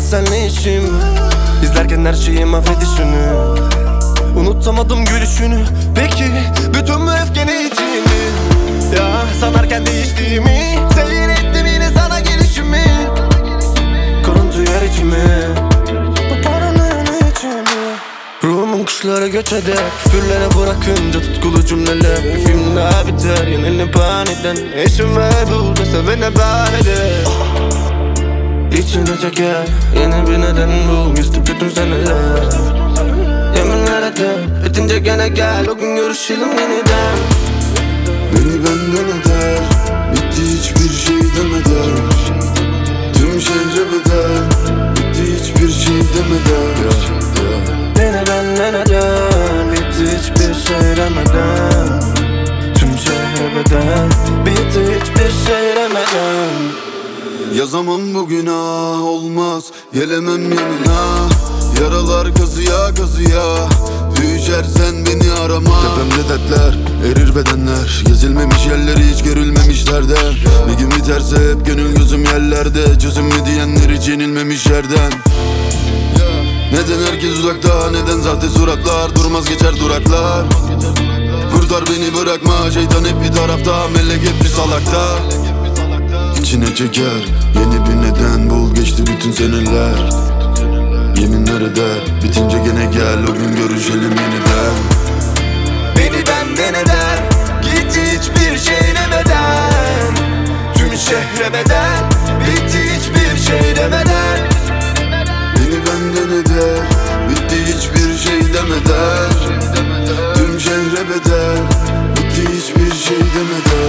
senle işim. İzlerken her şeyi mahvedişini. Unutamadım gülüşünü. Peki bütün bu öfkeni için mi? Ya sanarken değiştiğimi, seyrettim yine sana gelişimi. Koruntu yer içimi, bu paranoyanın içimi. Ruhumun kuşları göç eder, küfürlere bırakınca tutkulu cümleler. Bir film daha biter, yenilip aniden. Eşim ve burada sevene bahane. İçine çeker, yeni bir neden bu. Geçti bütün seneler, yeminler eder. Bitince gene gel, o gün görüşelim yeniden. Beni benden eder, bitti hiçbir şey demeden. Tüm şehre bedel, bitti hiçbir şey demeden. Beni benden eder, bitti hiçbir şey demeden. Tüm şehre bedel, bitti hiçbir şey demeden. Yazamam bu günah, olmaz gelemem yanına. Yaralar kazıya kazıya, düşersen beni arama. Tepemde dertler, erir bedenler. Gezilmemiş yerleri hiç görülmemişlerde. Bir gün biterse hep gönül gözüm yerlerde. Çözüm mü diyenler hiç yenilmemiş yerden. Neden herkes uzakta, neden sahte suratlar. Durmaz geçer duraklar. Kurtar beni bırakma, şeytan hep bir tarafta, melek hep bir salakta. İçine çeker, yeni bir neden bul, geçti bütün seneler. Yeminler eder, bitince gene gel, o gün görüşelim yeniden. Beni benden eder, gitti hiçbir şey demeden. Tüm şehre bedel, bitti hiçbir şey demeden. Beni benden eder, bitti hiçbir şey demeden. Tüm şehre bedel, bitti hiçbir şey demeden.